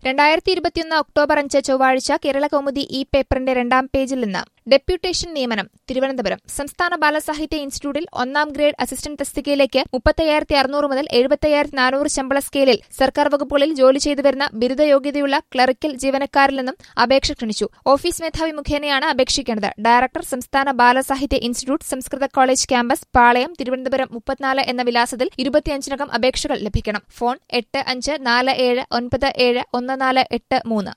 2021 October 5 ചൊവ്വാഴ്ച കേരളകൗമുദി ഈ പേപ്പറിന്റെ 2ാം പേജിൽ നിന്ന് ഡെപ്യൂട്ടേഷൻ നിയമനം തിരുവനന്തപുരം സംസ്ഥാന ബാലസാഹിത്യ ഇൻസ്റ്റിറ്റ്യൂട്ടിൽ 1ാം ഗ്രേഡ് അസിസ്റ്റന്റ് തസ്തികയിലേക്ക് 35,600 മുതൽ 75,400 ശമ്പള സ്കെയിലിൽ സർക്കാർ വകുപ്പുകളിൽ ജോലി ചെയ്തുവരുന്ന ബിരുദയോഗ്യതയുള്ള ക്ലറിക്കൽ ജീവനക്കാരിൽ നിന്നും അപേക്ഷ ക്ഷണിച്ചു. ഓഫീസ് മേധാവി മുഖേനയാണ് അപേക്ഷിക്കേണ്ടത്. ഡയറക്ടർ, സംസ്ഥാന ബാലസാഹിത്യ ഇൻസ്റ്റിറ്റ്യൂട്ട്, സംസ്കൃത കോളേജ് ക്യാമ്പസ്, പാളയം, തിരുവനന്തപുരം 34 എന്ന വിലാസത്തിൽ 25-നകം അപേക്ഷകൾ ലഭിക്കണം. ഫോൺ 8547971483.